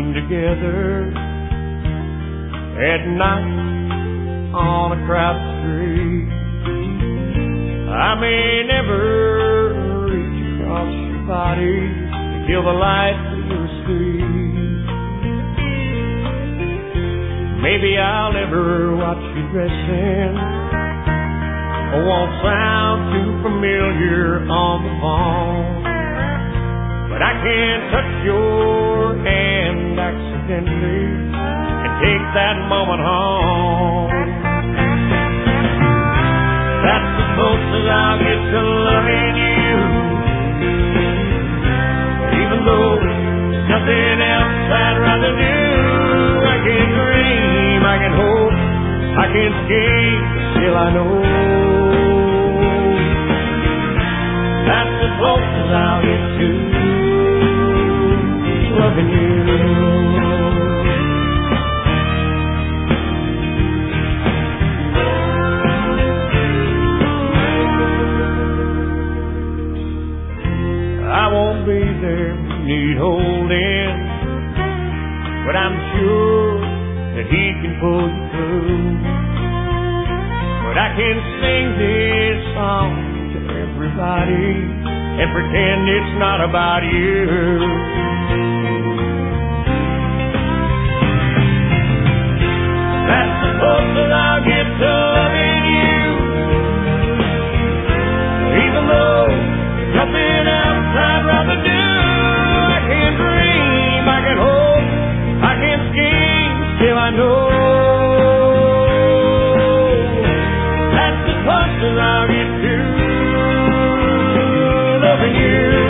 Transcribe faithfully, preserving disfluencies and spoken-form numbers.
dream together at night on a crowded street. I may never reach across your body to kill the light of your street. Maybe I'll never watch you dressing, or won't sound too familiar on the phone, but I can touch your hand accidentally and take that moment home. That's the closest I'll get to loving you, even though there's nothing else I'd rather do. I can dream, I can hope, I can skate, but still I know that's the closest I'll get to loving you. I won't be there when you need holding, but I'm sure that he can pull you through. But I can sing this song to everybody and pretend it's not about you. That's the closest I'll get to loving you, even though nothing else I'd rather do. I can dream, I can hope, I can scheme, still I know that's the closest I'll get to loving you.